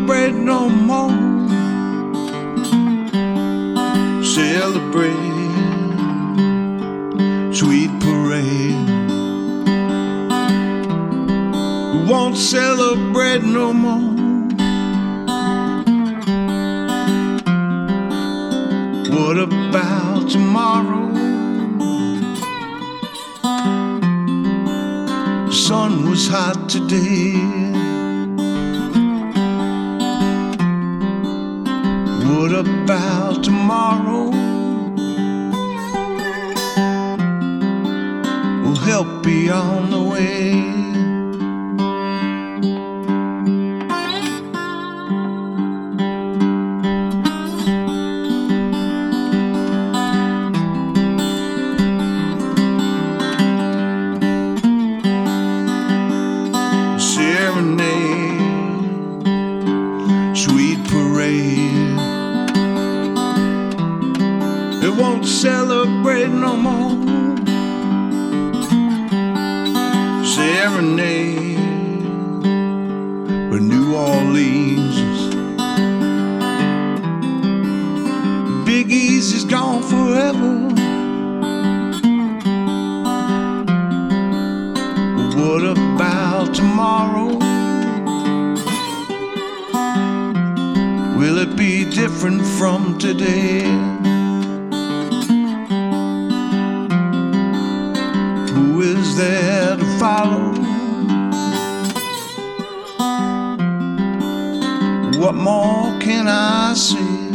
celebrate no more. Celebrate, sweet parade. We won't celebrate no more. What about tomorrow? The sun was hot today. What about tomorrow? We'll help be on the way. Serenade, sweet parade. It won't celebrate no more. Serenade with New Orleans. Big Easy's gone forever. What about tomorrow? Will it be different from today? Who is there to follow? What more can I say?